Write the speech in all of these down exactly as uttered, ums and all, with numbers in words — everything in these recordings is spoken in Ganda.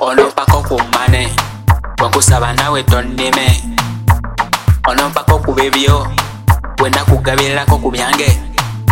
ono mpaka kumane bwakusaba nawe tonneme ono mpaka kubebyo wenda kugabirako ku byange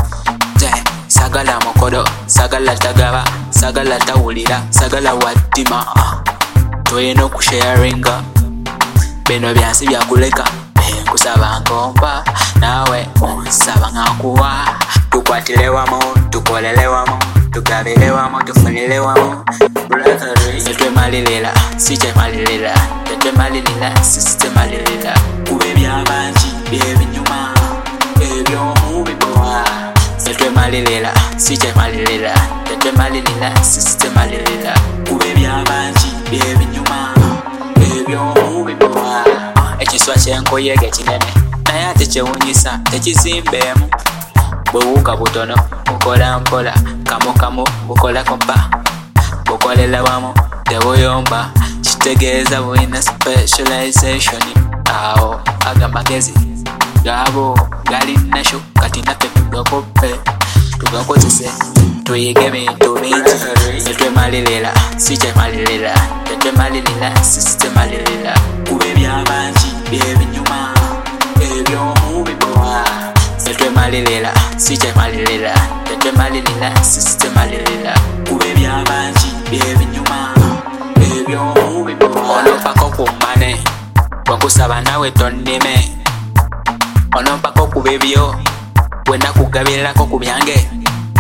sagala mukodo sagala tagaba sagala tawulira sagala wadima toyina okusharinga bino byansi byakuleka kusaba ngomba nawe onsaba ngakuwa tukwatile wamo tukolele wamo tugabile wamo tufunile wamo tetwe malilila siche malilila tetwe malilila sisite malilila kube byabanji byebinyuma ebyomubibowa tetwe malilila siche malilila tetwe malilila sisite malilila kube byabanji byebinyuma ebyomubibowa ekiswa kyenkoyege kinene naye ate kyewunyisa tekizimbemu bwewuuka butono bukola mpola kamu kamu bukola kompa bukolela wamu tebuyomba kitegeeza bulina specialization awo aga magezi gaabo gali nasho kati naffe tugakoppe tugakozese tuyige bintu bingi tetwemalirira sikyemalirira tetwemalirira sisitemalirira kube byabanji byebinyuma ebyomubibowa tetwemalirira sikyemalirira tetwemalirira sisitemalirira kube byabanji byebinyuma ebyomubibowa ono mpaka kumane bwakusaba nawe tonneme ono mpaka kubebyo wenda kugabirirako ku byange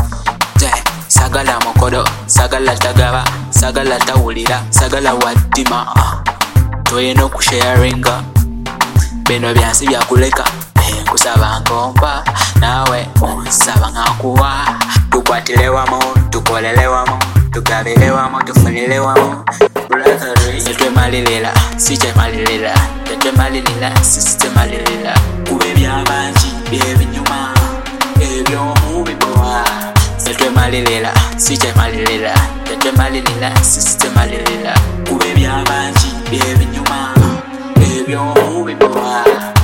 sagala mukodo sagala tagaba sagala tawulira sagala wadima toyina okusharinga bino byansi byakuleka kusaba ngomba nawe onsaba ngakuwa tukwatile wamo tukolele wamo tugabile wamo tufunile wamo tetwe malilila siche malilila tetwe malilila sisite malilila kube byabanji byebinyuma ebyomubibowa tetwe malilila siche malilila tetwe malilila sisite malilila kube byabanji byebinyuma ebyomubibowa